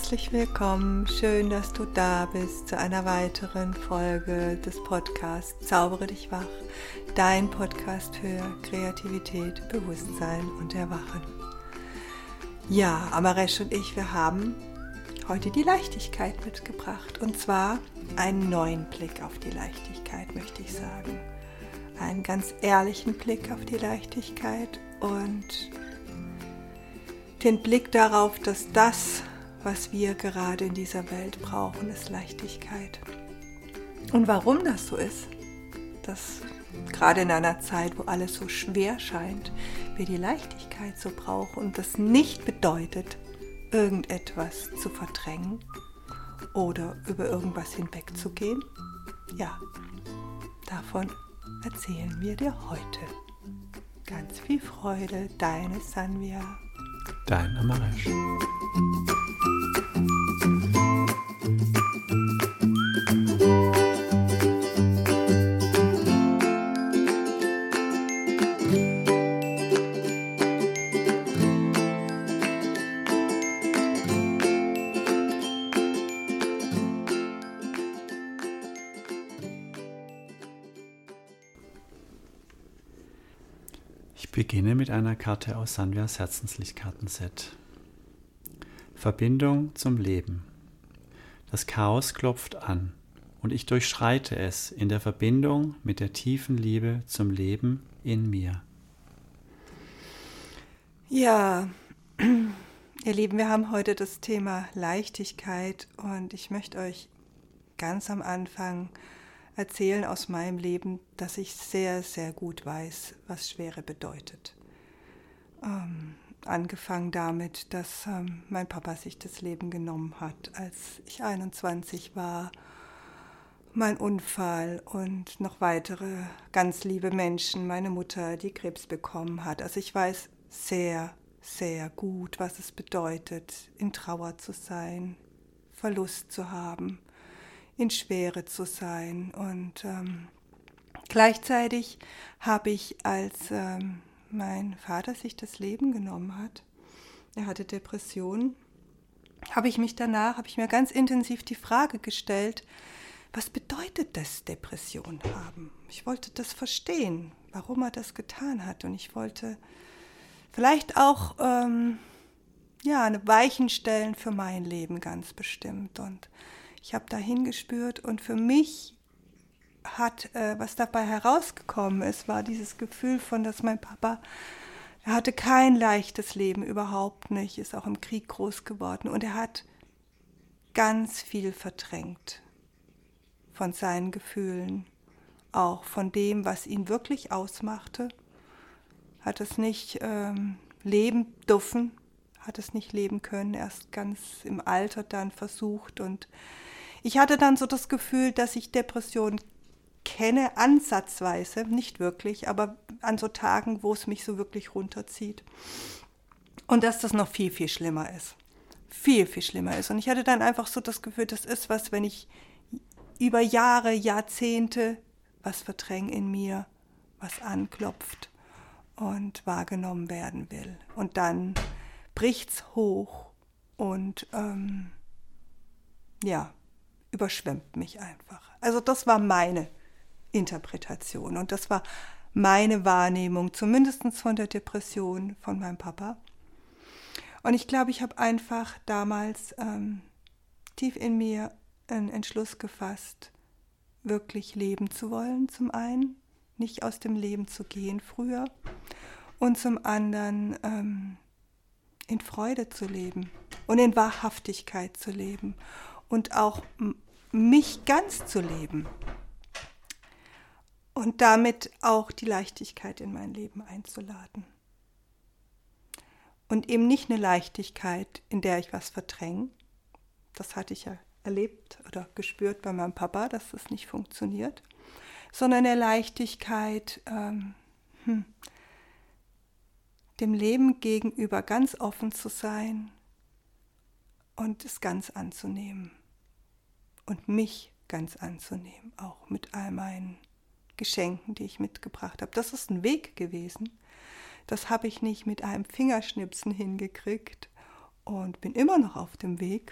herzlich willkommen. Schön, dass du da bist zu einer weiteren Folge des Podcasts Zaubere dich wach, dein Podcast für Kreativität, Bewusstsein und Erwachen. Ja, Amaresh und ich, wir haben heute die Leichtigkeit mitgebracht und zwar einen neuen Blick auf die Leichtigkeit, möchte ich sagen. Einen ganz ehrlichen Blick auf die Leichtigkeit und den Blick darauf, dass das, was wir gerade in dieser Welt brauchen, ist Leichtigkeit. Und warum das so ist, dass gerade in einer Zeit, wo alles so schwer scheint, wir die Leichtigkeit so brauchen und das nicht bedeutet, irgendetwas zu verdrängen oder über irgendwas hinwegzugehen, ja, davon erzählen wir dir heute. Ganz viel Freude, deine Sanvia. Dein Amaresh. Ich beginne mit einer Karte aus Sanvias Herzenslichtkartenset. Verbindung zum Leben. Das Chaos klopft an und ich durchschreite es in der Verbindung mit der tiefen Liebe zum Leben in mir. Ja, ihr Lieben, wir haben heute das Thema Leichtigkeit und ich möchte euch ganz am Anfang erzählen aus meinem Leben, dass ich sehr, sehr gut weiß, was Schwere bedeutet. Angefangen damit, dass mein Papa sich das Leben genommen hat, als ich 21 war, mein Unfall und noch weitere ganz liebe Menschen, meine Mutter, die Krebs bekommen hat. Also ich weiß sehr, sehr gut, was es bedeutet, in Trauer zu sein, Verlust zu haben, in Schwere zu sein. Und gleichzeitig habe ich, als mein Vater sich das Leben genommen hat, er hatte Depressionen, habe ich mir ganz intensiv die Frage gestellt, was bedeutet das, Depression haben? Ich wollte das verstehen, warum er das getan hat. Und ich wollte vielleicht auch eine Weichen stellen für mein Leben ganz bestimmt. Und ich habe da hingespürt und für mich was dabei herausgekommen ist, war dieses Gefühl von, dass mein Papa, er hatte kein leichtes Leben, überhaupt nicht, ist auch im Krieg groß geworden und er hat ganz viel verdrängt von seinen Gefühlen, auch von dem, was ihn wirklich ausmachte, hat es nicht leben dürfen, hat es nicht leben können, erst ganz im Alter dann versucht und ich hatte dann so das Gefühl, dass ich Depressionen kenne, ansatzweise, nicht wirklich, aber an so Tagen, wo es mich so wirklich runterzieht. Und dass das noch viel, viel schlimmer ist. Viel, viel schlimmer ist. Und ich hatte dann einfach so das Gefühl, das ist was, wenn ich über Jahre, Jahrzehnte was verdränge in mir, was anklopft und wahrgenommen werden will. Und dann bricht's hoch und überschwemmt mich einfach. Also das war meine Interpretation und das war meine Wahrnehmung, zumindest von der Depression von meinem Papa. Und ich glaube, ich habe einfach damals tief in mir einen Entschluss gefasst, wirklich leben zu wollen, zum einen, nicht aus dem Leben zu gehen früher und zum anderen in Freude zu leben und in Wahrhaftigkeit zu leben und auch mich ganz zu leben. Und damit auch die Leichtigkeit in mein Leben einzuladen. Und eben nicht eine Leichtigkeit, in der ich was verdränge. Das hatte ich ja erlebt oder gespürt bei meinem Papa, dass das nicht funktioniert. Sondern eine Leichtigkeit, dem Leben gegenüber ganz offen zu sein und es ganz anzunehmen. Und mich ganz anzunehmen, auch mit all meinen Geschenken, die ich mitgebracht habe. Das ist ein Weg gewesen. Das habe ich nicht mit einem Fingerschnipsen hingekriegt und bin immer noch auf dem Weg.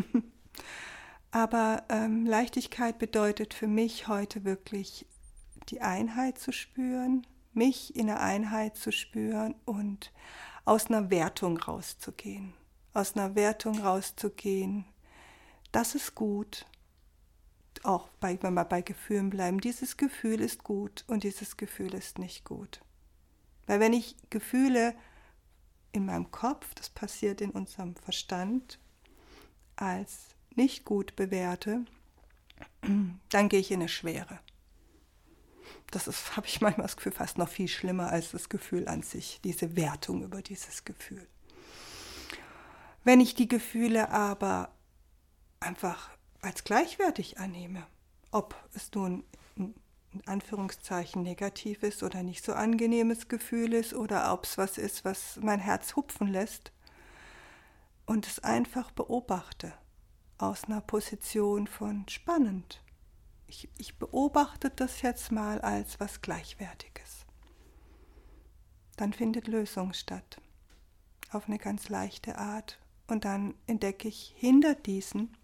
Aber Leichtigkeit bedeutet für mich heute wirklich die Einheit zu spüren, mich in der Einheit zu spüren und aus einer Wertung rauszugehen. Aus einer Wertung rauszugehen, das ist gut. Auch wenn wir bei Gefühlen bleiben, dieses Gefühl ist gut und dieses Gefühl ist nicht gut. Weil wenn ich Gefühle in meinem Kopf, das passiert in unserem Verstand, als nicht gut bewerte, dann gehe ich in eine Schwere. Das ist, habe ich manchmal das Gefühl, fast noch viel schlimmer als das Gefühl an sich, diese Wertung über dieses Gefühl. Wenn ich die Gefühle aber einfach als gleichwertig annehme, ob es nun in Anführungszeichen negatives oder nicht so angenehmes Gefühl ist oder ob es was ist, was mein Herz hupfen lässt und es einfach beobachte aus einer Position von spannend. Ich beobachte das jetzt mal als was Gleichwertiges. Dann findet Lösung statt, auf eine ganz leichte Art. Und dann entdecke ich hinter diesen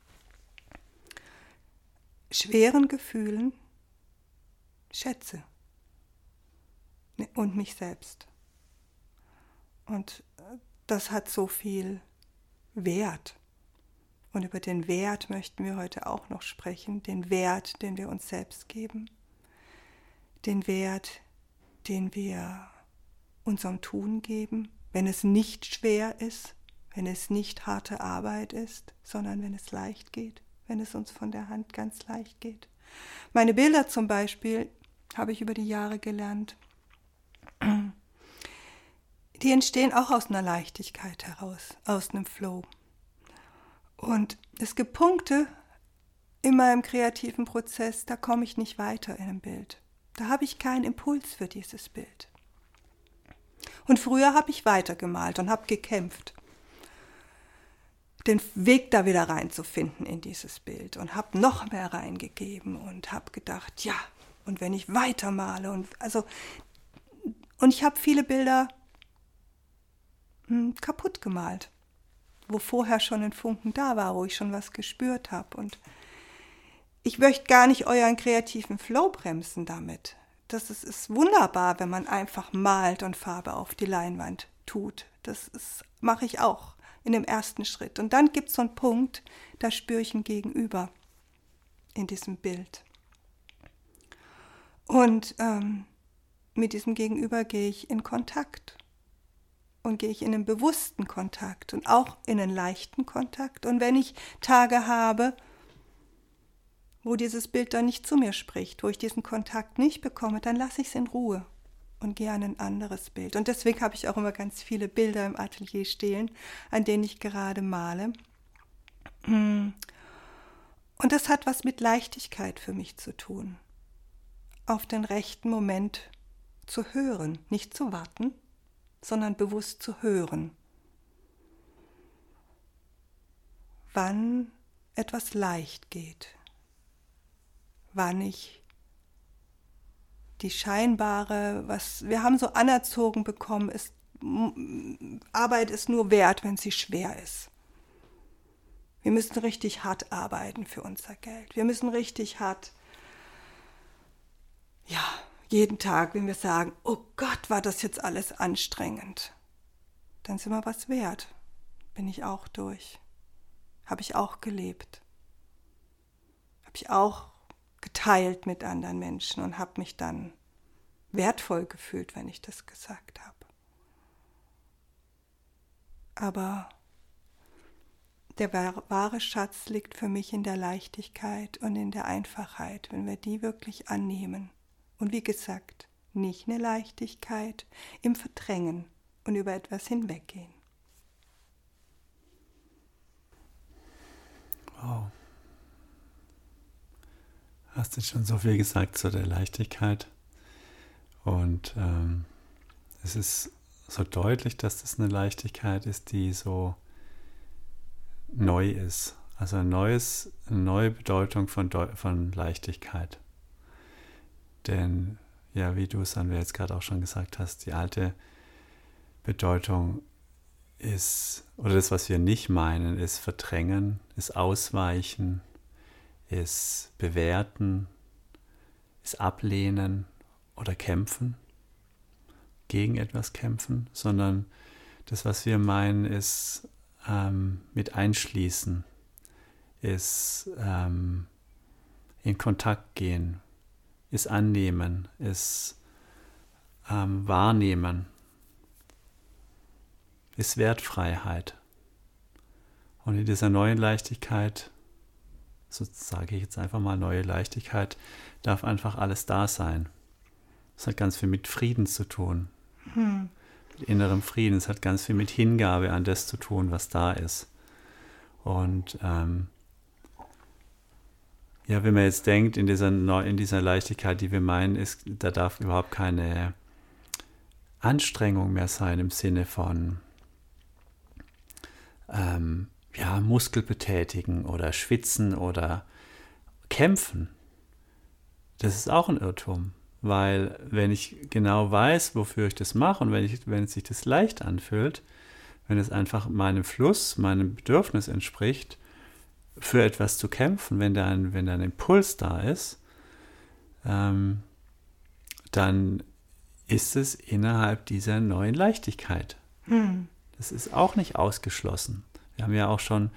schweren Gefühlen Schätze und mich selbst. Und das hat so viel Wert. Und über den Wert möchten wir heute auch noch sprechen, den Wert, den wir uns selbst geben, den Wert, den wir unserem Tun geben, wenn es nicht schwer ist, wenn es nicht harte Arbeit ist, sondern wenn es leicht geht, wenn es uns von der Hand ganz leicht geht. Meine Bilder zum Beispiel habe ich über die Jahre gelernt, die entstehen auch aus einer Leichtigkeit heraus, aus einem Flow. Und es gibt Punkte in meinem kreativen Prozess, da komme ich nicht weiter in einem Bild. Da habe ich keinen Impuls für dieses Bild. Und früher habe ich weitergemalt und habe gekämpft, den Weg da wieder reinzufinden in dieses Bild und habe noch mehr reingegeben und habe gedacht, ja, und wenn ich weitermale und ich habe viele Bilder kaputt gemalt, wo vorher schon ein Funken da war, wo ich schon was gespürt habe. Und ich möchte gar nicht euren kreativen Flow bremsen damit. Das ist wunderbar, wenn man einfach malt und Farbe auf die Leinwand tut. Mache ich auch in dem ersten Schritt. Und dann gibt es so einen Punkt, da spüre ich ein Gegenüber in diesem Bild. Und mit diesem Gegenüber gehe ich in Kontakt. Und gehe ich in einen bewussten Kontakt und auch in einen leichten Kontakt. Und wenn ich Tage habe, wo dieses Bild dann nicht zu mir spricht, wo ich diesen Kontakt nicht bekomme, dann lasse ich es in Ruhe und gehe an ein anderes Bild. Und deswegen habe ich auch immer ganz viele Bilder im Atelier stehen, an denen ich gerade male. Und das hat was mit Leichtigkeit für mich zu tun. Auf den rechten Moment zu hören, nicht zu warten, sondern bewusst zu hören, wann etwas leicht geht, wann ich die scheinbare, was wir haben so anerzogen bekommen, Arbeit ist nur wert, wenn sie schwer ist. Wir müssen richtig hart arbeiten für unser Geld. Wir müssen richtig hart, jeden Tag, wenn wir sagen, oh Gott, war das jetzt alles anstrengend, dann sind wir was wert. Bin ich auch durch. Habe ich auch gelebt. Habe ich auch geteilt mit anderen Menschen und habe mich dann wertvoll gefühlt, wenn ich das gesagt habe. Aber der wahre Schatz liegt für mich in der Leichtigkeit und in der Einfachheit, wenn wir die wirklich annehmen. Und wie gesagt, nicht eine Leichtigkeit im Verdrängen und über etwas hinweggehen. Wow. Hast du schon so viel gesagt zu der Leichtigkeit. Und es ist so deutlich, dass das eine Leichtigkeit ist, die so neu ist. Also eine neue Bedeutung von Leichtigkeit. Denn, ja, wie du es dann jetzt gerade auch schon gesagt hast, die alte Bedeutung oder das, was wir nicht meinen, ist verdrängen, ist ausweichen, ist bewerten, ist ablehnen oder kämpfen, gegen etwas kämpfen, sondern das, was wir meinen, ist mit einschließen, ist in Kontakt gehen, ist annehmen, ist wahrnehmen, ist Wertfreiheit. Und in dieser neuen Leichtigkeit, so sage ich jetzt einfach mal neue Leichtigkeit, darf einfach alles da sein. Das hat ganz viel mit Frieden zu tun, mit innerem Frieden. Es hat ganz viel mit Hingabe an das zu tun, was da ist. Und ja, wenn man jetzt denkt, in dieser Leichtigkeit, die wir meinen, da darf überhaupt keine Anstrengung mehr sein im Sinne von Muskel betätigen oder schwitzen oder kämpfen. Das ist auch ein Irrtum, weil wenn ich genau weiß, wofür ich das mache und wenn sich das leicht anfühlt, wenn es einfach meinem Fluss, meinem Bedürfnis entspricht, für etwas zu kämpfen, wenn da ein Impuls da ist, dann ist es innerhalb dieser neuen Leichtigkeit. Das ist auch nicht ausgeschlossen. Wir haben ja auch schon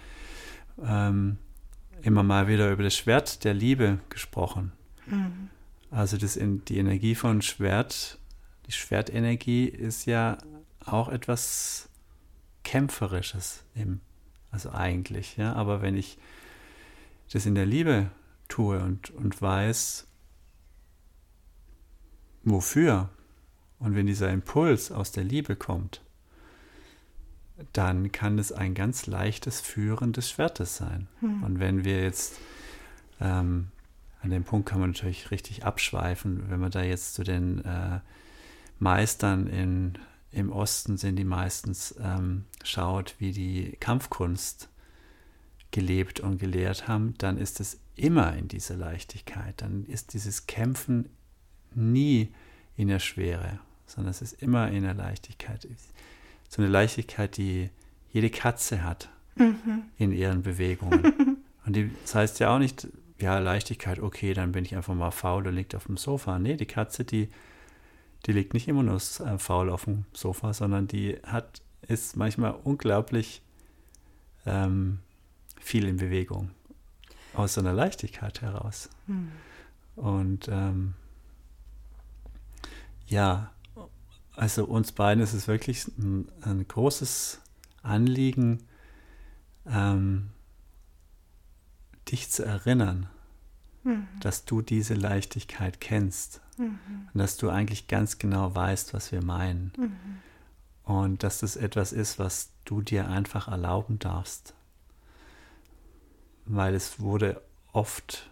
immer mal wieder über das Schwert der Liebe gesprochen. Also die Energie von Schwert, die Schwertenergie ist ja auch etwas Kämpferisches, also eigentlich. Ja? Aber wenn ich das in der Liebe tue und weiß, wofür, und wenn dieser Impuls aus der Liebe kommt, dann kann es ein ganz leichtes Führen des Schwertes sein. Und wenn wir jetzt, an dem Punkt kann man natürlich richtig abschweifen, wenn man da jetzt zu den Meistern im Osten sind, die meistens schaut, wie die Kampfkunst gelebt und gelehrt haben, dann ist es immer in dieser Leichtigkeit. Dann ist dieses Kämpfen nie in der Schwere, sondern es ist immer in der Leichtigkeit. So eine Leichtigkeit, die jede Katze hat in ihren Bewegungen. Und das heißt ja auch nicht, ja, Leichtigkeit, okay, dann bin ich einfach mal faul und liegt auf dem Sofa. Nee, die Katze, die liegt nicht immer nur faul auf dem Sofa, sondern die ist manchmal unglaublich viel in Bewegung. Aus so einer Leichtigkeit heraus. Und ja, also uns beiden ist es wirklich ein großes Anliegen, dich zu erinnern, dass du diese Leichtigkeit kennst und dass du eigentlich ganz genau weißt, was wir meinen und dass das etwas ist, was du dir einfach erlauben darfst, weil es wurde oft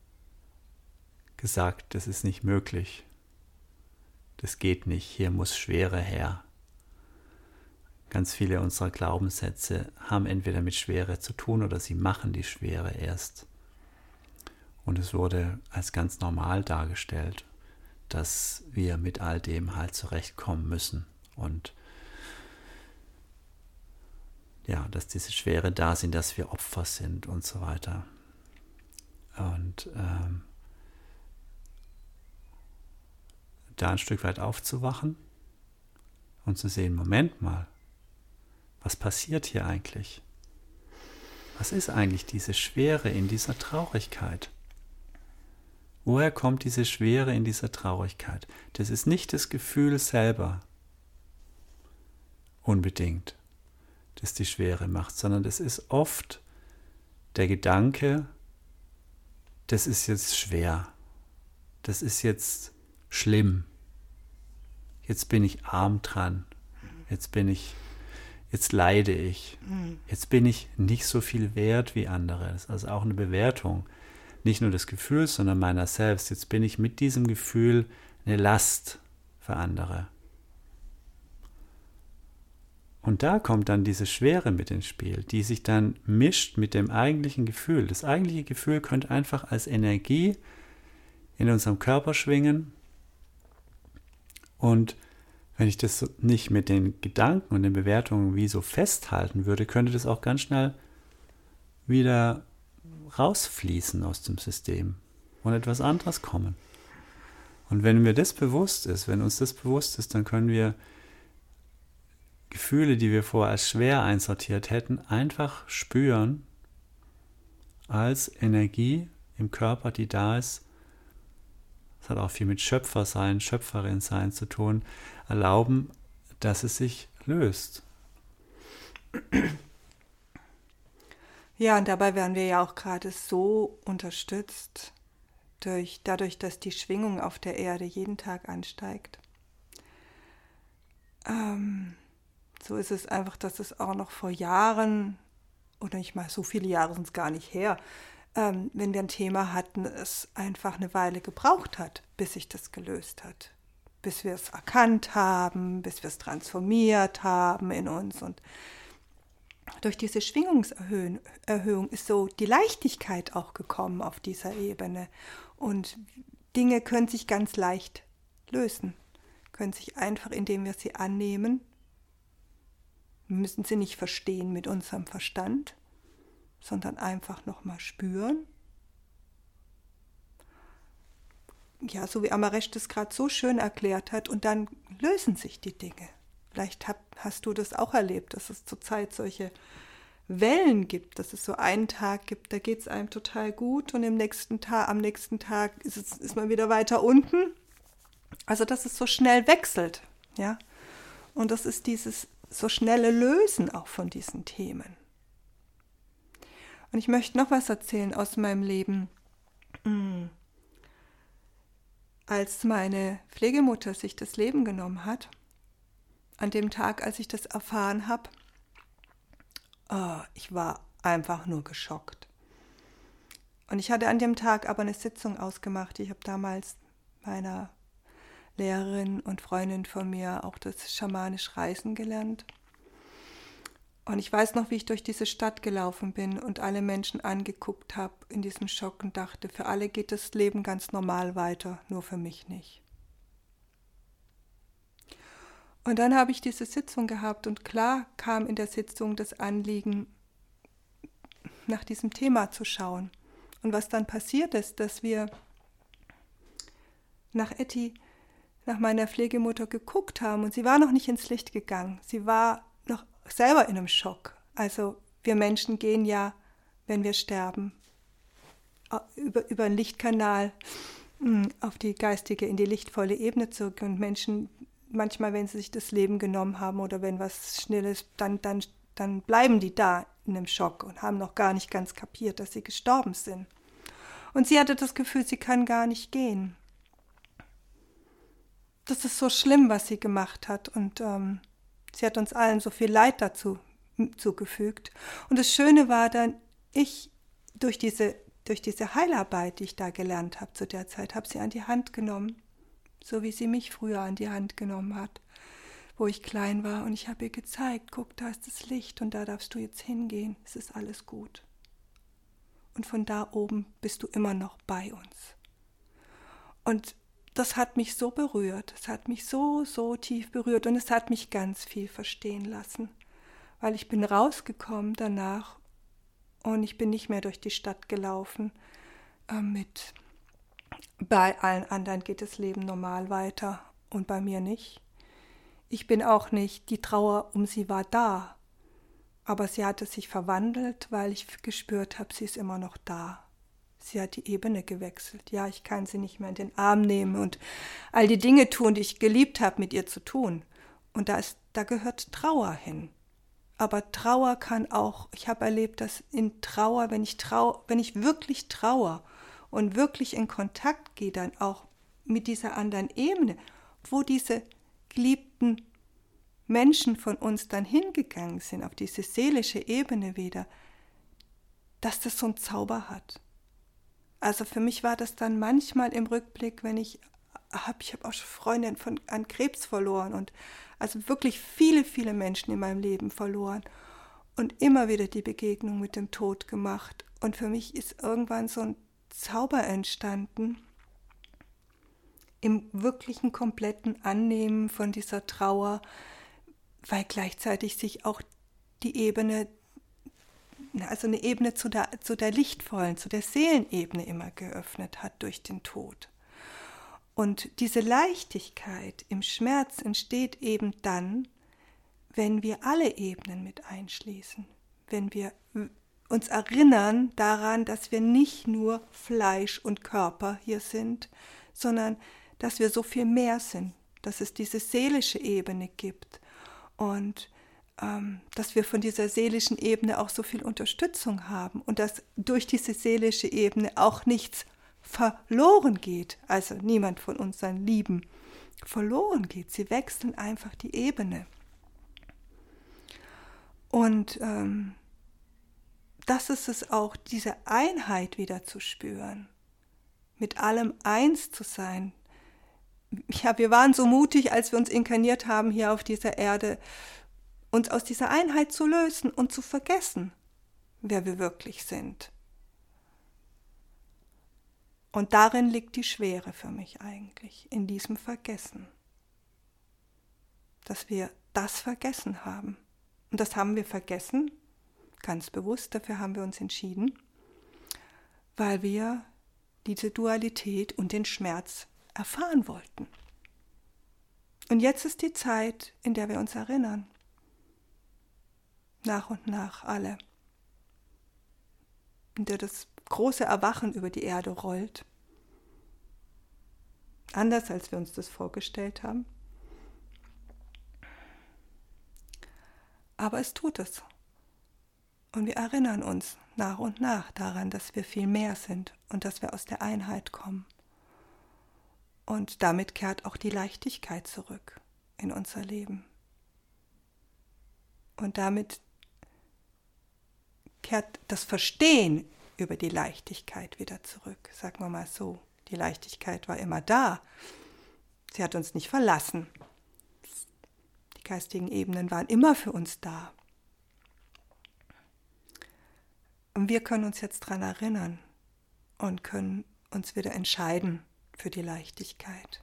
gesagt, das ist nicht möglich. Das geht nicht, hier muss Schwere her. Ganz viele unserer Glaubenssätze haben entweder mit Schwere zu tun oder sie machen die Schwere erst. Und es wurde als ganz normal dargestellt, dass wir mit all dem halt zurechtkommen müssen. Und ja, dass diese Schwere da sind, dass wir Opfer sind und so weiter. Und da ein Stück weit aufzuwachen und zu sehen, Moment mal, was passiert hier eigentlich? Was ist eigentlich diese Schwere in dieser Traurigkeit? Woher kommt diese Schwere in dieser Traurigkeit? Das ist nicht das Gefühl selber unbedingt, das die Schwere macht, sondern das ist oft der Gedanke, das ist jetzt schwer, das ist jetzt schlimm, jetzt bin ich arm dran, jetzt leide ich, jetzt bin ich nicht so viel wert wie andere. Das ist also auch eine Bewertung, nicht nur des Gefühls, sondern meiner selbst. Jetzt bin ich mit diesem Gefühl eine Last für andere. Und da kommt dann diese Schwere mit ins Spiel, die sich dann mischt mit dem eigentlichen Gefühl. Das eigentliche Gefühl könnte einfach als Energie in unserem Körper schwingen. Und Wenn ich das nicht mit den Gedanken und den Bewertungen wie so festhalten würde, könnte das auch ganz schnell wieder rausfließen aus dem System und etwas anderes kommen. Und wenn mir das bewusst ist, wenn uns das bewusst ist, dann können wir Gefühle, die wir vorher als schwer einsortiert hätten, einfach spüren als Energie im Körper, die da ist. Das hat auch viel mit Schöpfer sein, Schöpferin sein zu tun. Erlauben, dass es sich löst. Ja, und dabei werden wir ja auch gerade so unterstützt, dadurch, dass die Schwingung auf der Erde jeden Tag ansteigt. So ist es einfach, dass es auch noch vor Jahren, oder nicht mal so viele Jahre sind es gar nicht her, wenn wir ein Thema hatten, es einfach eine Weile gebraucht hat, bis sich das gelöst hat. Bis wir es erkannt haben, bis wir es transformiert haben in uns. Und durch diese Schwingungserhöhung ist so die Leichtigkeit auch gekommen auf dieser Ebene. Und Dinge können sich ganz leicht lösen, können sich einfach, indem wir sie annehmen. Wir müssen sie nicht verstehen mit unserem Verstand, sondern einfach nochmal spüren. Ja, so wie Amaresh das gerade so schön erklärt hat, und dann lösen sich die Dinge. Vielleicht hast du das auch erlebt, dass es zurzeit solche Wellen gibt, dass es so einen Tag gibt, da geht es einem total gut, und am nächsten Tag ist man wieder weiter unten. Also dass es so schnell wechselt, ja. Und das ist dieses so schnelle Lösen auch von diesen Themen. Und ich möchte noch was erzählen aus meinem Leben. Als meine Pflegemutter sich das Leben genommen hat, an dem Tag, als ich das erfahren habe, ich war einfach nur geschockt. Und ich hatte an dem Tag aber eine Sitzung ausgemacht. Ich habe damals meiner Lehrerin und Freundin von mir auch das schamanische Reisen gelernt. Und ich weiß noch, wie ich durch diese Stadt gelaufen bin und alle Menschen angeguckt habe in diesem Schock und dachte, für alle geht das Leben ganz normal weiter, nur für mich nicht. Und dann habe ich diese Sitzung gehabt, und klar kam in der Sitzung das Anliegen, nach diesem Thema zu schauen. Und was dann passiert ist, dass wir nach Etty, nach meiner Pflegemutter geguckt haben, und sie war noch nicht ins Licht gegangen. Sie war noch selber in einem Schock. Also wir Menschen gehen ja, wenn wir sterben, über einen Lichtkanal auf die geistige, in die lichtvolle Ebene zurück. Und Menschen, manchmal, wenn sie sich das Leben genommen haben oder wenn was schnell ist, dann bleiben die da in einem Schock und haben noch gar nicht ganz kapiert, dass sie gestorben sind. Und sie hatte das Gefühl, sie kann gar nicht gehen. Das ist so schlimm, was sie gemacht hat, und sie hat uns allen so viel Leid dazu zugefügt. Und das Schöne war dann, ich durch diese Heilarbeit, die ich da gelernt habe zu der Zeit, habe sie an die Hand genommen, so wie sie mich früher an die Hand genommen hat, wo ich klein war. Und ich habe ihr gezeigt, guck, da ist das Licht und da darfst du jetzt hingehen, es ist alles gut. Und von da oben bist du immer noch bei uns. Und das hat mich so berührt, es hat mich so, so tief berührt, und es hat mich ganz viel verstehen lassen, weil ich bin rausgekommen danach und ich bin nicht mehr durch die Stadt gelaufen bei allen anderen geht das Leben normal weiter und bei mir nicht. Ich bin auch nicht, die Trauer um sie war da, aber sie hatte sich verwandelt, weil ich gespürt habe, sie ist immer noch da. Sie hat die Ebene gewechselt. Ja, ich kann sie nicht mehr in den Arm nehmen und all die Dinge tun, die ich geliebt habe, mit ihr zu tun. Und da gehört Trauer hin. Aber Trauer kann auch, ich habe erlebt, dass in Trauer, wenn ich wirklich trauere und wirklich in Kontakt gehe, dann auch mit dieser anderen Ebene, wo diese geliebten Menschen von uns dann hingegangen sind, auf diese seelische Ebene wieder, dass das so einen Zauber hat. Also für mich war das dann manchmal im Rückblick, wenn ich habe auch schon Freundinnen an Krebs verloren und also wirklich viele, viele Menschen in meinem Leben verloren und immer wieder die Begegnung mit dem Tod gemacht. Und für mich ist irgendwann so ein Zauber entstanden, im wirklichen kompletten Annehmen von dieser Trauer, weil gleichzeitig sich auch die Ebene, also eine Ebene zu der lichtvollen, zu der Seelenebene immer geöffnet hat durch den Tod. Und diese Leichtigkeit im Schmerz entsteht eben dann, wenn wir alle Ebenen mit einschließen, wenn wir uns erinnern daran, dass wir nicht nur Fleisch und Körper hier sind, sondern dass wir so viel mehr sind, dass es diese seelische Ebene gibt und dass wir von dieser seelischen Ebene auch so viel Unterstützung haben und dass durch diese seelische Ebene auch nichts verloren geht, also niemand von unseren Lieben verloren geht. Sie wechseln einfach die Ebene. Und das ist es auch, diese Einheit wieder zu spüren, mit allem eins zu sein. Ja, wir waren so mutig, als wir uns inkarniert haben hier auf dieser Erde, uns aus dieser Einheit zu lösen und zu vergessen, wer wir wirklich sind. Und darin liegt die Schwere für mich eigentlich, in diesem Vergessen. Dass wir das vergessen haben. Und das haben wir vergessen, ganz bewusst, dafür haben wir uns entschieden, weil wir diese Dualität und den Schmerz erfahren wollten. Und jetzt ist die Zeit, in der wir uns erinnern. Nach und nach alle. In der das große Erwachen über die Erde rollt. Anders, als wir uns das vorgestellt haben. Aber es tut es. Und wir erinnern uns nach und nach daran, dass wir viel mehr sind und dass wir aus der Einheit kommen. Und damit kehrt auch die Leichtigkeit zurück in unser Leben. Und damit kehrt das Verstehen über die Leichtigkeit wieder zurück. Sagen wir mal so, die Leichtigkeit war immer da. Sie hat uns nicht verlassen. Die geistigen Ebenen waren immer für uns da. Und wir können uns jetzt daran erinnern und können uns wieder entscheiden für die Leichtigkeit.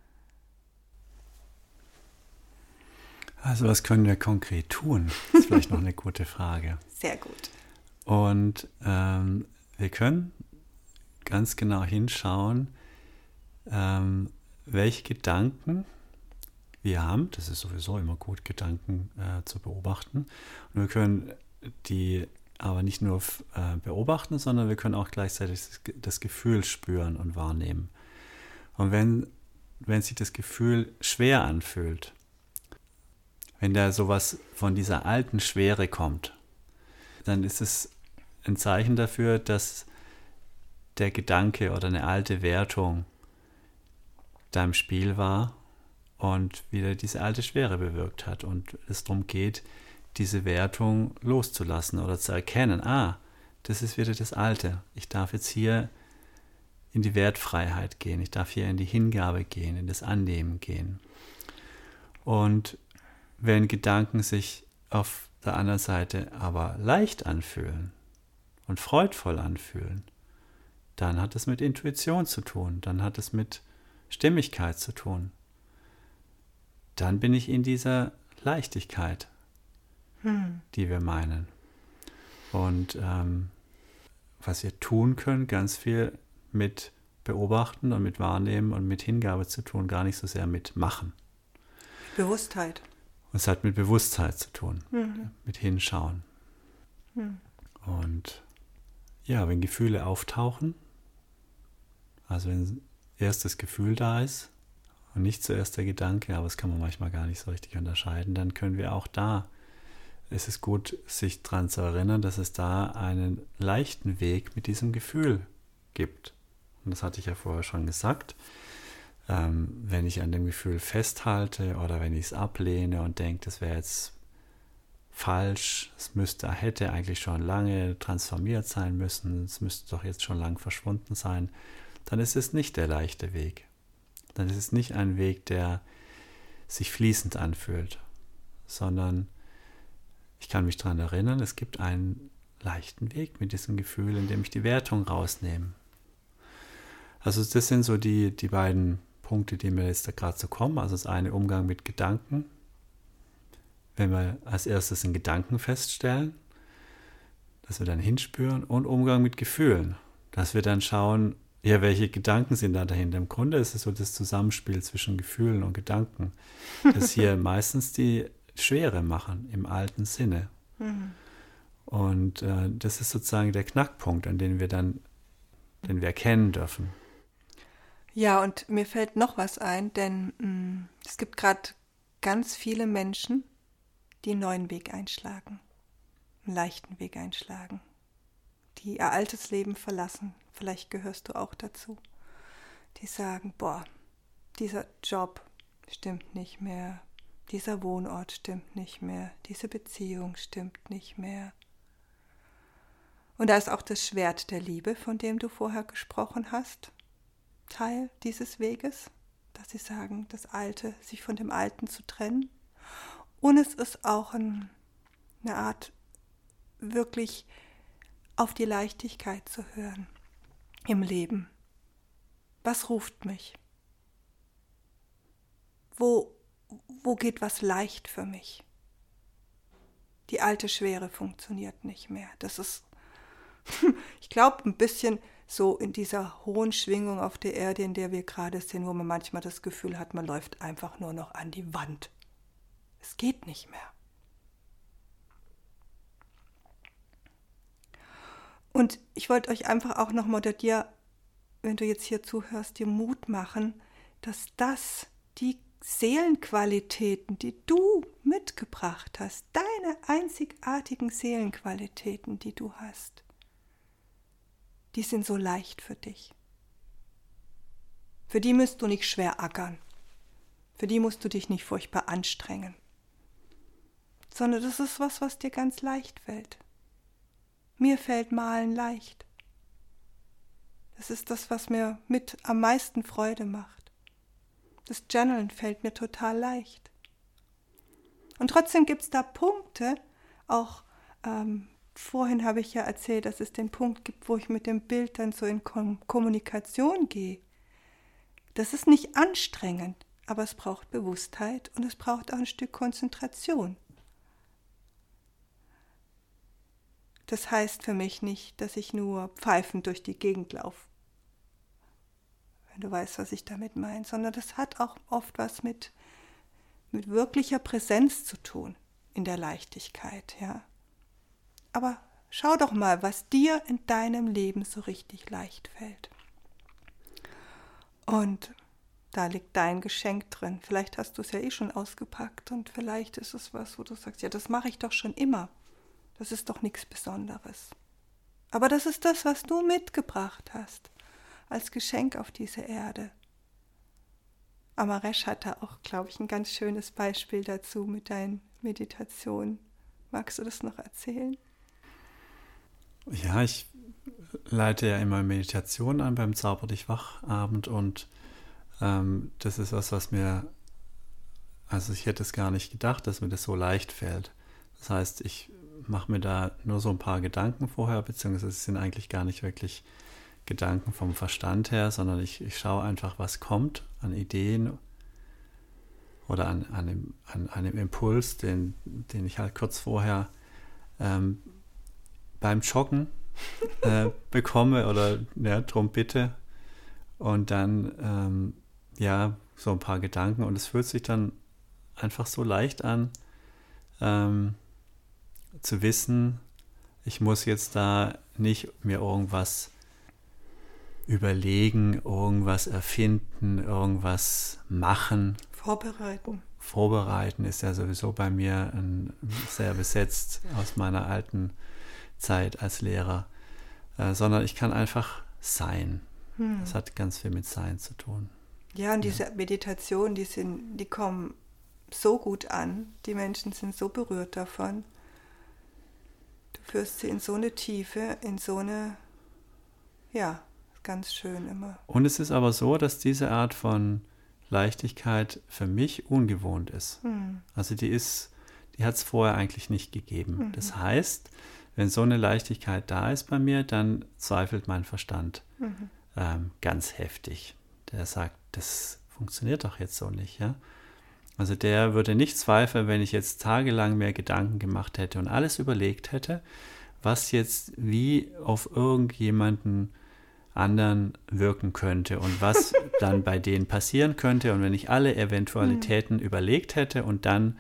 Also was können wir konkret tun? Das ist vielleicht noch eine gute Frage. Sehr gut. Und wir können ganz genau hinschauen, welche Gedanken wir haben. Das ist sowieso immer gut, Gedanken zu beobachten. Und wir können die aber nicht nur beobachten, sondern wir können auch gleichzeitig das Gefühl spüren und wahrnehmen. Und wenn sich das Gefühl schwer anfühlt, wenn da sowas von dieser alten Schwere kommt, dann ist es ein Zeichen dafür, dass der Gedanke oder eine alte Wertung da im Spiel war und wieder diese alte Schwere bewirkt hat und es darum geht, diese Wertung loszulassen oder zu erkennen, das ist wieder das Alte. Ich darf jetzt hier in die Wertfreiheit gehen, ich darf hier in die Hingabe gehen, in das Annehmen gehen. Und wenn Gedanken sich auf der anderen Seite aber leicht anfühlen und freudvoll anfühlen, dann hat es mit Intuition zu tun, dann hat es mit Stimmigkeit zu tun. Dann bin ich in dieser Leichtigkeit, die wir meinen. Und was wir tun können, ganz viel mit Beobachten und mit Wahrnehmen und mit Hingabe zu tun, gar nicht so sehr mit Machen. Bewusstheit. Und es hat mit Bewusstheit zu tun, mit Hinschauen. Und ja, wenn Gefühle auftauchen, also wenn erst das Gefühl da ist und nicht zuerst der Gedanke, aber das kann man manchmal gar nicht so richtig unterscheiden, dann können wir auch da, es ist gut, sich daran zu erinnern, dass es da einen leichten Weg mit diesem Gefühl gibt. Und das hatte ich ja vorher schon gesagt. Wenn ich an dem Gefühl festhalte oder wenn ich es ablehne und denke, das wäre jetzt falsch, es hätte eigentlich schon lange transformiert sein müssen, es müsste doch jetzt schon lang verschwunden sein, dann ist es nicht der leichte Weg. Dann ist es nicht ein Weg, der sich fließend anfühlt, sondern ich kann mich daran erinnern, es gibt einen leichten Weg mit diesem Gefühl, in dem ich die Wertung rausnehme. Also das sind so die beiden Punkte, die mir jetzt da gerade so kommen. Also das eine Umgang mit Gedanken. Wenn wir als erstes einen Gedanken feststellen, dass wir dann hinspüren, und Umgang mit Gefühlen. Dass wir dann schauen, ja, welche Gedanken sind da dahinter? Im Grunde ist es so das Zusammenspiel zwischen Gefühlen und Gedanken, das hier meistens die Schwere machen, im alten Sinne. Und das ist sozusagen der Knackpunkt, an den wir erkennen dürfen. Ja, und mir fällt noch was ein, denn es gibt gerade ganz viele Menschen, die einen neuen Weg einschlagen, einen leichten Weg einschlagen, die ihr altes Leben verlassen. Vielleicht gehörst du auch dazu. Die sagen, boah, dieser Job stimmt nicht mehr, dieser Wohnort stimmt nicht mehr, diese Beziehung stimmt nicht mehr. Und da ist auch das Schwert der Liebe, von dem du vorher gesprochen hast, Teil dieses Weges, dass sie sagen, das Alte, sich von dem Alten zu trennen. Und es ist auch eine Art, wirklich auf die Leichtigkeit zu hören im Leben. Was ruft mich? Wo geht was leicht für mich? Die alte Schwere funktioniert nicht mehr. Das ist, ich glaube, ein bisschen so in dieser hohen Schwingung auf der Erde, in der wir gerade sind, wo man manchmal das Gefühl hat, man läuft einfach nur noch an die Wand. Es geht nicht mehr. Und ich wollte euch einfach auch nochmal dir, wenn du jetzt hier zuhörst, dir Mut machen, dass das die Seelenqualitäten, die du mitgebracht hast, deine einzigartigen Seelenqualitäten, die du hast, die sind so leicht für dich. Für die musst du nicht schwer ackern. Für die musst du dich nicht furchtbar anstrengen. Sondern das ist was dir ganz leicht fällt. Mir fällt Malen leicht. Das ist das, was mir mit am meisten Freude macht. Das Journalen fällt mir total leicht. Und trotzdem gibt es da Punkte, auch vorhin habe ich ja erzählt, dass es den Punkt gibt, wo ich mit dem Bild dann so in Kommunikation gehe. Das ist nicht anstrengend, aber es braucht Bewusstheit und es braucht auch ein Stück Konzentration. Das heißt für mich nicht, dass ich nur pfeifend durch die Gegend laufe. Wenn du weißt, was ich damit meine, sondern das hat auch oft was mit wirklicher Präsenz zu tun in der Leichtigkeit, ja. Aber schau doch mal, was dir in deinem Leben so richtig leicht fällt. Und da liegt dein Geschenk drin. Vielleicht hast du es ja eh schon ausgepackt und vielleicht ist es was, wo du sagst, ja, das mache ich doch schon immer. Das ist doch nichts Besonderes. Aber das ist das, was du mitgebracht hast, als Geschenk auf diese Erde. Amaresh hat da auch, glaube ich, ein ganz schönes Beispiel dazu mit deinen Meditationen. Magst du das noch erzählen? Ja, ich leite ja immer Meditation an beim Zauber dich wach-Abend und das ist was mir, also ich hätte es gar nicht gedacht, dass mir das so leicht fällt. Das heißt, ich mache mir da nur so ein paar Gedanken vorher, beziehungsweise es sind eigentlich gar nicht wirklich Gedanken vom Verstand her, sondern ich schaue einfach, was kommt an Ideen oder an einem Impuls, den ich halt kurz vorher beim Joggen bekomme oder drum bitte und dann so ein paar Gedanken und es fühlt sich dann einfach so leicht an, zu wissen, ich muss jetzt da nicht mir irgendwas überlegen, irgendwas erfinden, irgendwas machen. Vorbereiten ist ja sowieso bei mir sehr besetzt aus meiner alten Zeit als Lehrer, sondern ich kann einfach sein. Das hat ganz viel mit Sein zu tun. Ja, und diese Meditationen, die kommen so gut an. Die Menschen sind so berührt davon. Du führst sie in so eine Tiefe, in so eine, ganz schön immer. Und es ist aber so, dass diese Art von Leichtigkeit für mich ungewohnt ist. Also die hat es vorher eigentlich nicht gegeben. Das heißt, wenn so eine Leichtigkeit da ist bei mir, dann zweifelt mein Verstand ganz heftig. Der sagt, das funktioniert doch jetzt so nicht, ja. Also der würde nicht zweifeln, wenn ich jetzt tagelang mehr Gedanken gemacht hätte und alles überlegt hätte, was jetzt wie auf irgendjemanden anderen wirken könnte und was dann bei denen passieren könnte. Und wenn ich alle Eventualitäten überlegt hätte und dann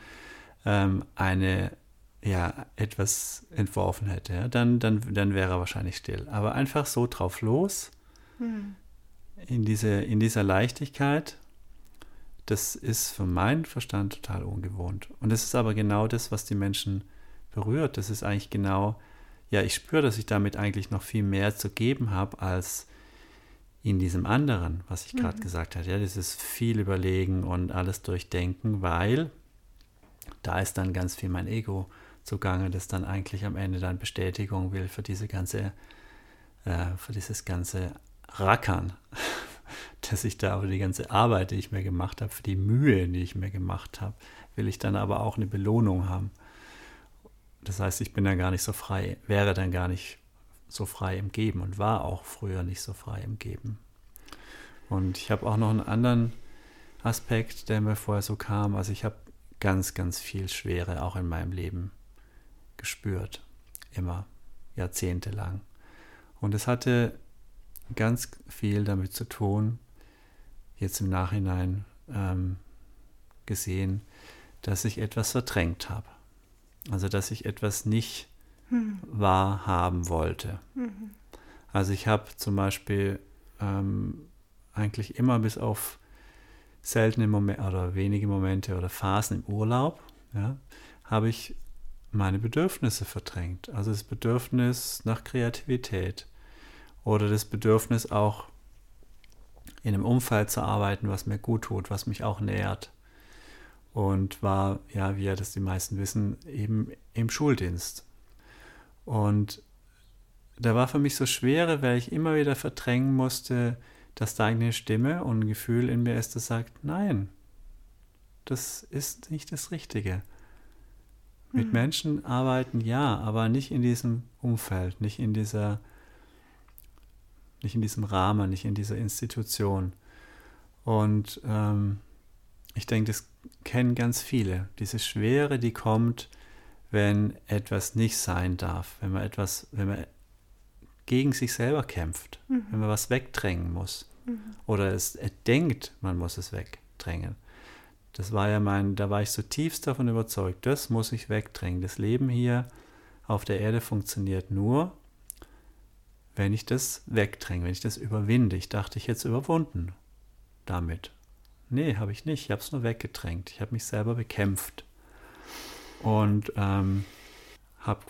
etwas entworfen hätte, ja, dann wäre er wahrscheinlich still. Aber einfach so drauf los, in dieser Leichtigkeit, das ist für meinen Verstand total ungewohnt. Und das ist aber genau das, was die Menschen berührt. Das ist eigentlich genau, ja, ich spüre, dass ich damit eigentlich noch viel mehr zu geben habe, als in diesem anderen, was ich gerade gesagt habe. Ja, dieses viel überlegen und alles durchdenken, weil da ist dann ganz viel mein Ego zugange, das dann eigentlich am Ende dann Bestätigung will für dieses ganze Rackern, dass ich da, oder die ganze Arbeit, die ich mir gemacht habe, für die Mühe, die ich mir gemacht habe, will ich dann aber auch eine Belohnung haben. Das heißt, ich bin dann gar nicht so frei, wäre dann gar nicht so frei im Geben und war auch früher nicht so frei im Geben. Und ich habe auch noch einen anderen Aspekt, der mir vorher so kam. Also ich habe ganz, ganz viel Schwere auch in meinem Leben gespürt, immer, jahrzehntelang. Und es hatte ganz viel damit zu tun, jetzt im Nachhinein gesehen, dass ich etwas verdrängt habe. Also dass ich etwas nicht wahrhaben wollte. Also ich habe zum Beispiel eigentlich immer bis auf seltene Momente oder wenige Momente oder Phasen im Urlaub, ja, habe ich meine Bedürfnisse verdrängt. Also das Bedürfnis nach Kreativität oder das Bedürfnis auch in einem Umfeld zu arbeiten, was mir gut tut, was mich auch nährt. Und war, ja, wie ja das die meisten wissen, eben im Schuldienst. Und da war für mich so schwere, weil ich immer wieder verdrängen musste, dass da eine Stimme und ein Gefühl in mir ist, das sagt, nein, das ist nicht das Richtige. Mit Menschen arbeiten, ja, aber nicht in diesem Umfeld, nicht in diesem Rahmen, nicht in dieser Institution. Und ich denke, das kennen ganz viele. Diese Schwere, die kommt, wenn etwas nicht sein darf, wenn man gegen sich selber kämpft, wenn man was wegdrängen muss. Oder es denkt, man muss es wegdrängen. Das war ja da war ich zutiefst davon überzeugt, das muss ich wegdrängen. Das Leben hier auf der Erde funktioniert nur, wenn ich das wegdränge, wenn ich das überwinde. Ich dachte, ich hätte es überwunden damit. Nee, habe ich nicht. Ich habe es nur weggedrängt. Ich habe mich selber bekämpft. Und habe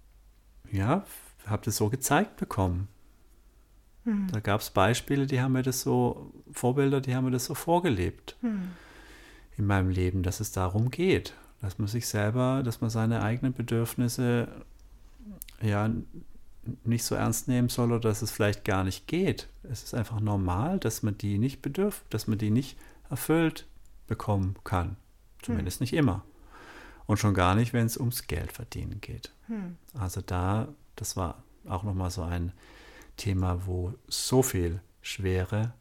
das so gezeigt bekommen. Da gab es Beispiele, Vorbilder, die haben mir das so vorgelebt in meinem Leben, dass es darum geht, dass man sich selber, dass man seine eigenen Bedürfnisse ja nicht so ernst nehmen soll oder dass es vielleicht gar nicht geht. Es ist einfach normal, dass man die nicht dass man die nicht erfüllt bekommen kann. Zumindest nicht immer. Und schon gar nicht, wenn es ums Geldverdienen geht. Also das war auch nochmal so ein Thema, wo so viel Schwere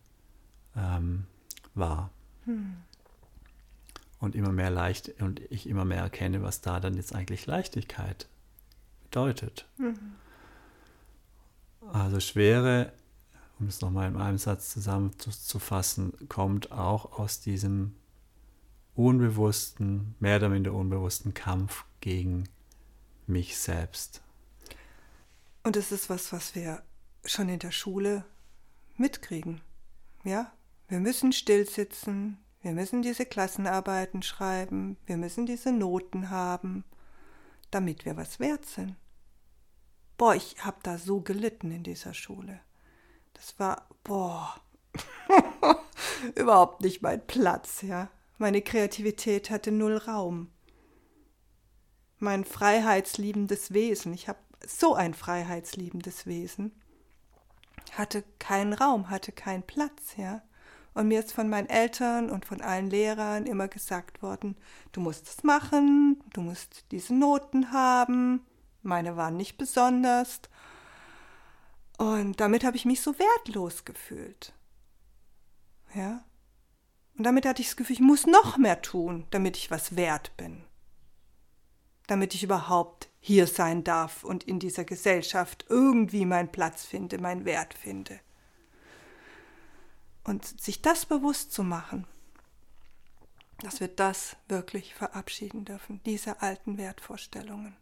war. Und ich immer mehr erkenne, was da dann jetzt eigentlich Leichtigkeit bedeutet. Also Schwere, um es nochmal in einem Satz zusammenzufassen, kommt auch aus diesem unbewussten, mehr oder minder unbewussten Kampf gegen mich selbst. Und es ist was wir schon in der Schule mitkriegen. Ja, wir müssen still sitzen, wir müssen diese Klassenarbeiten schreiben, wir müssen diese Noten haben, damit wir was wert sind. Boah, ich habe da so gelitten in dieser Schule. Das war, überhaupt nicht mein Platz, ja. Meine Kreativität hatte null Raum. Mein freiheitsliebendes Wesen, ich habe so ein freiheitsliebendes Wesen, hatte keinen Raum, hatte keinen Platz, ja. Und mir ist von meinen Eltern und von allen Lehrern immer gesagt worden, du musst es machen, du musst diese Noten haben. Meine waren nicht besonders. Und damit habe ich mich so wertlos gefühlt. Ja. Und damit hatte ich das Gefühl, ich muss noch mehr tun, damit ich was wert bin. Damit ich überhaupt hier sein darf und in dieser Gesellschaft irgendwie meinen Platz finde, meinen Wert finde. Und sich das bewusst zu machen, dass wir das wirklich verabschieden dürfen, diese alten Wertvorstellungen,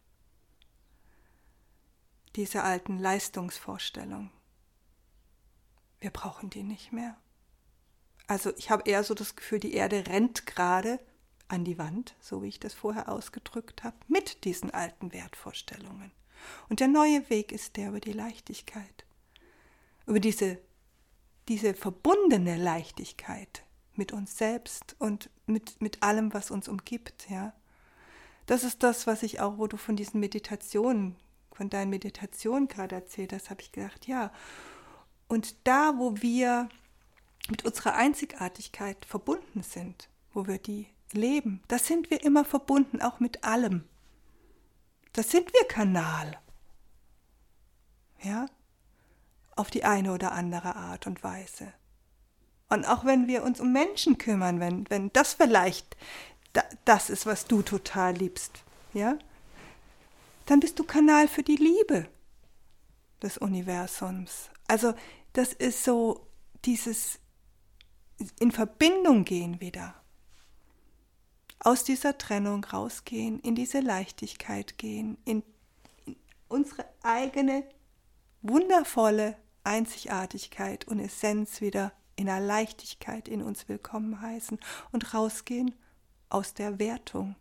diese alten Leistungsvorstellungen. Wir brauchen die nicht mehr. Also ich habe eher so das Gefühl, die Erde rennt gerade an die Wand, so wie ich das vorher ausgedrückt habe, mit diesen alten Wertvorstellungen. Und der neue Weg ist der über die Leichtigkeit, über diese verbundene Leichtigkeit mit uns selbst und mit allem, was uns umgibt. Ja? Das ist das, was ich auch, wo du von diesen Meditationen, von deinen Meditationen gerade erzählt hast, habe ich gedacht, ja. Und da, wo wir mit unserer Einzigartigkeit verbunden sind, wo wir die leben, da sind wir immer verbunden, auch mit allem. Da sind wir Kanal. Ja? Auf die eine oder andere Art und Weise. Und auch wenn wir uns um Menschen kümmern, wenn das vielleicht das ist, was du total liebst, ja, dann bist du Kanal für die Liebe des Universums. Also das ist so dieses in Verbindung gehen wieder. Aus dieser Trennung rausgehen, in diese Leichtigkeit gehen, in unsere eigene wundervolle Einzigartigkeit und Essenz wieder in einer Leichtigkeit in uns willkommen heißen und rausgehen aus der Wertung,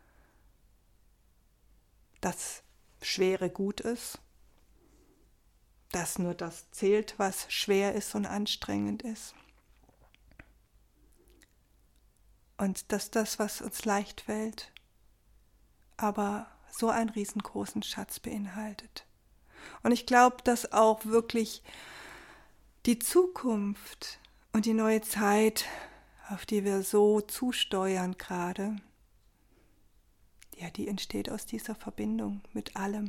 dass Schwere gut ist, dass nur das zählt, was schwer ist und anstrengend ist. Und dass das, was uns leicht fällt, aber so einen riesengroßen Schatz beinhaltet. Und ich glaube, dass auch wirklich die Zukunft und die neue Zeit, auf die wir so zusteuern gerade, ja, die entsteht aus dieser Verbindung mit allem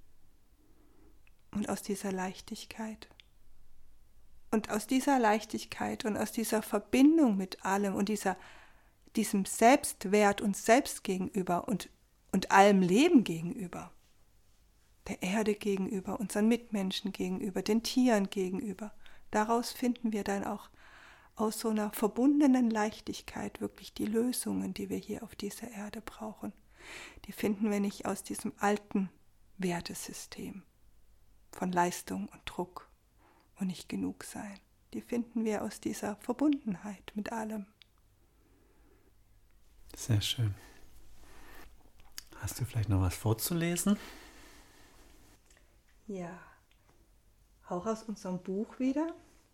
und aus dieser Leichtigkeit. Und aus dieser Leichtigkeit und aus dieser Verbindung mit allem und diesem Selbstwert uns selbst gegenüber und allem Leben gegenüber, der Erde gegenüber, unseren Mitmenschen gegenüber, den Tieren gegenüber, daraus finden wir dann auch aus so einer verbundenen Leichtigkeit wirklich die Lösungen, die wir hier auf dieser Erde brauchen. Die finden wir nicht aus diesem alten Wertesystem von Leistung und Druck und nicht genug sein. Die finden wir aus dieser Verbundenheit mit allem. Sehr schön. Hast du vielleicht noch was vorzulesen? Ja, auch aus unserem Buch wieder.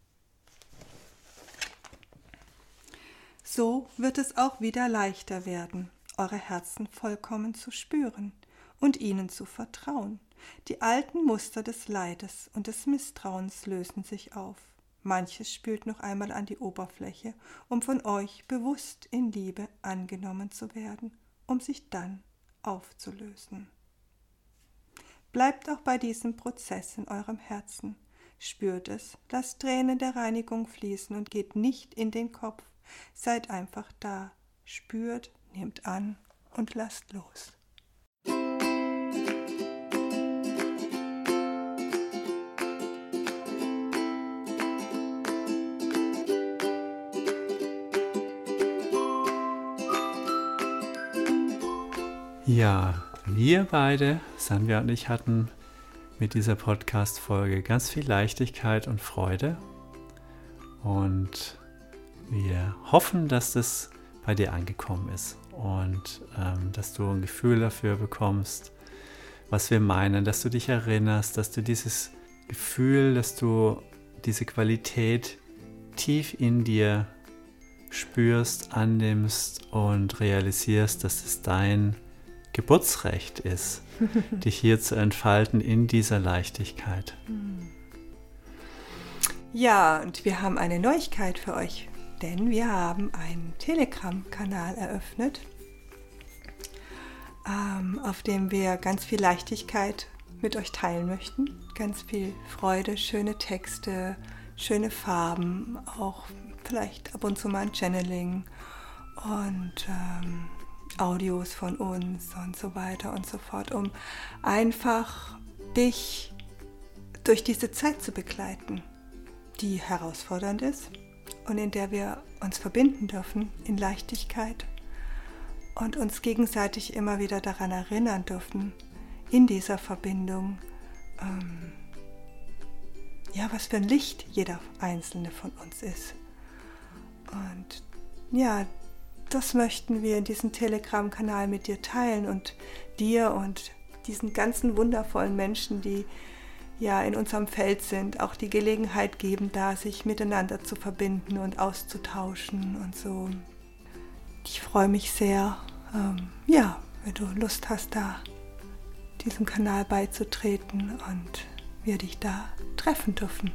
So wird es auch wieder leichter werden, eure Herzen vollkommen zu spüren und ihnen zu vertrauen. Die alten Muster des Leides und des Misstrauens lösen sich auf. Manches spült noch einmal an die Oberfläche, um von euch bewusst in Liebe angenommen zu werden, um sich dann aufzulösen. Bleibt auch bei diesem Prozess in eurem Herzen. Spürt es, lasst Tränen der Reinigung fließen und geht nicht in den Kopf. Seid einfach da, spürt, nehmt an und lasst los. Ja, wir beide, Sandra und ich, hatten mit dieser Podcast-Folge ganz viel Leichtigkeit und Freude. Und wir hoffen, dass das bei dir angekommen ist und dass du ein Gefühl dafür bekommst, was wir meinen, dass du dich erinnerst, dass du dieses Gefühl, dass du diese Qualität tief in dir spürst, annimmst und realisierst, dass es dein Geburtsrecht ist, dich hier zu entfalten in dieser Leichtigkeit. Ja, und wir haben eine Neuigkeit für euch, denn wir haben einen Telegram-Kanal eröffnet, auf dem wir ganz viel Leichtigkeit mit euch teilen möchten. Ganz viel Freude, schöne Texte, schöne Farben, auch vielleicht ab und zu mal ein Channeling und Audios von uns und so weiter und so fort, um einfach dich durch diese Zeit zu begleiten, die herausfordernd ist und in der wir uns verbinden dürfen in Leichtigkeit und uns gegenseitig immer wieder daran erinnern dürfen, in dieser Verbindung, was für ein Licht jeder einzelne von uns ist. Und ja, das möchten wir in diesem Telegram-Kanal mit dir teilen und dir und diesen ganzen wundervollen Menschen, die ja in unserem Feld sind, auch die Gelegenheit geben, da sich miteinander zu verbinden und auszutauschen und so. Ich freue mich sehr, wenn du Lust hast, da diesem Kanal beizutreten und wir dich da treffen dürfen.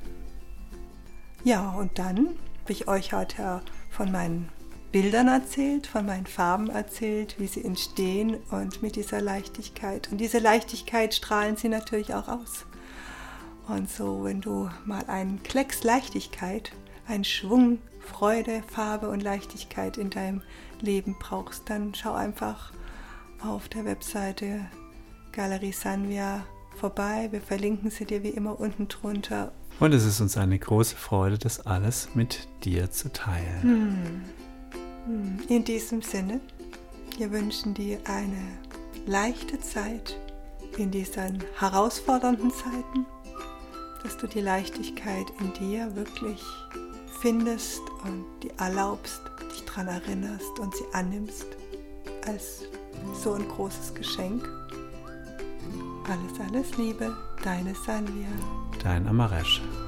Ja, und dann habe ich euch heute von meinen Bildern erzählt, von meinen Farben erzählt, wie sie entstehen und mit dieser Leichtigkeit. Und diese Leichtigkeit strahlen sie natürlich auch aus. Und so, wenn du mal einen Klecks Leichtigkeit, einen Schwung, Freude, Farbe und Leichtigkeit in deinem Leben brauchst, dann schau einfach auf der Webseite Galerie Sanvia vorbei. Wir verlinken sie dir wie immer unten drunter. Und es ist uns eine große Freude, das alles mit dir zu teilen. In diesem Sinne, wir wünschen dir eine leichte Zeit in diesen herausfordernden Zeiten, dass du die Leichtigkeit in dir wirklich findest und die erlaubst, dich daran erinnerst und sie annimmst als so ein großes Geschenk. Alles Liebe, deine Sanvia. Dein Amaresh.